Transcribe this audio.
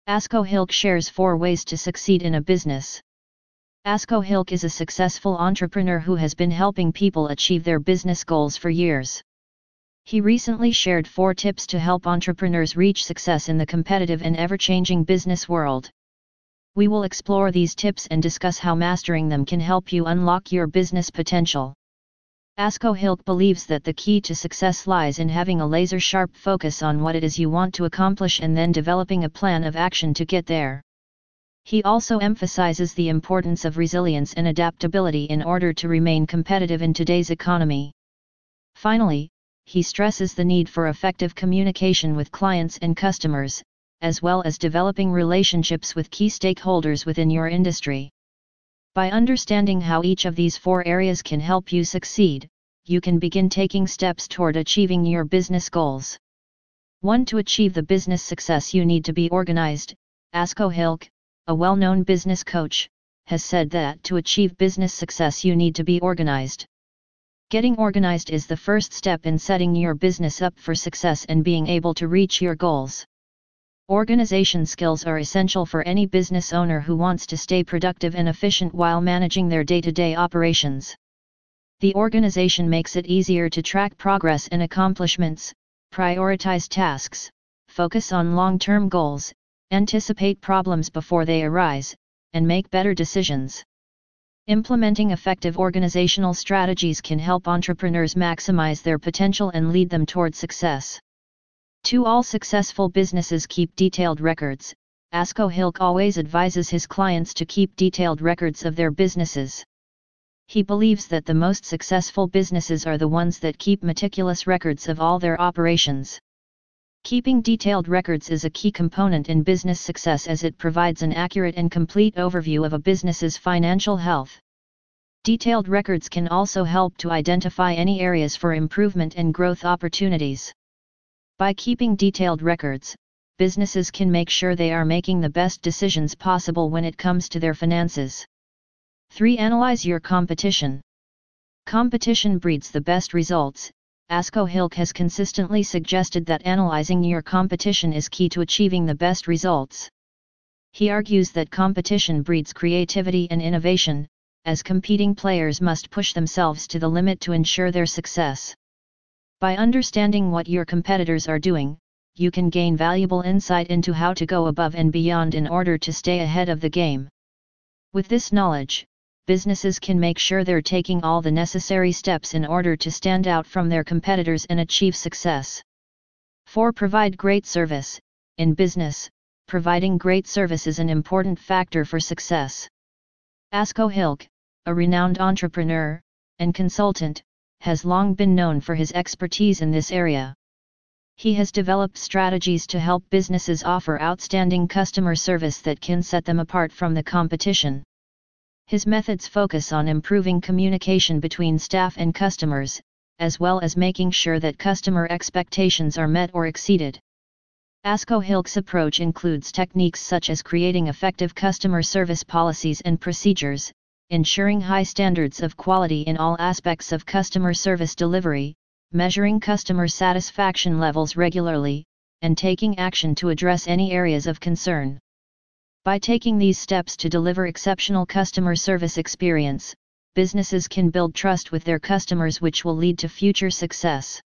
Asko Hilk shares 4 ways to succeed in a business. Asko Hilk is a successful entrepreneur who has been helping people achieve their business goals for years. He recently shared 4 tips to help entrepreneurs reach success in the competitive and ever-changing business world. We will explore these tips and discuss how mastering them can help you unlock your business potential. Asko Hilk believes that the key to success lies in having a laser-sharp focus on what it is you want to accomplish and then developing a plan of action to get there. He also emphasizes the importance of resilience and adaptability in order to remain competitive in today's economy. Finally, he stresses the need for effective communication with clients and customers, as well as developing relationships with key stakeholders within your industry. By understanding how each of these 4 areas can help you succeed, you can begin taking steps toward achieving your business goals. 1. To achieve the business success you need to be organized. Asko Hilk, a well-known business coach, has said that to achieve business success you need to be organized. Getting organized is the first step in setting your business up for success and being able to reach your goals. Organization skills are essential for any business owner who wants to stay productive and efficient while managing their day-to-day operations. The organization makes it easier to track progress and accomplishments, prioritize tasks, focus on long-term goals, anticipate problems before they arise, and make better decisions. Implementing effective organizational strategies can help entrepreneurs maximize their potential and lead them toward success. 2. All successful businesses keep detailed records. Asko Hilk always advises his clients to keep detailed records of their businesses. He believes that the most successful businesses are the ones that keep meticulous records of all their operations. Keeping detailed records is a key component in business success as it provides an accurate and complete overview of a business's financial health. Detailed records can also help to identify any areas for improvement and growth opportunities. By keeping detailed records, businesses can make sure they are making the best decisions possible when it comes to their finances. 3. Analyze your competition. Competition breeds the best results. Asko Hilk has consistently suggested that analyzing your competition is key to achieving the best results. He argues that competition breeds creativity and innovation, as competing players must push themselves to the limit to ensure their success. By understanding what your competitors are doing, you can gain valuable insight into how to go above and beyond in order to stay ahead of the game. With this knowledge, businesses can make sure they're taking all the necessary steps in order to stand out from their competitors and achieve success. 4. Provide great service. In business, providing great service is an important factor for success. Asko Hilk, a renowned entrepreneur and consultant, has long been known for his expertise in this area. He has developed strategies to help businesses offer outstanding customer service that can set them apart from the competition. His methods focus on improving communication between staff and customers, as well as making sure that customer expectations are met or exceeded. Asko Hilk's approach includes techniques such as creating effective customer service policies and procedures, ensuring high standards of quality in all aspects of customer service delivery, measuring customer satisfaction levels regularly, and taking action to address any areas of concern. By taking these steps to deliver exceptional customer service experience, businesses can build trust with their customers, which will lead to future success.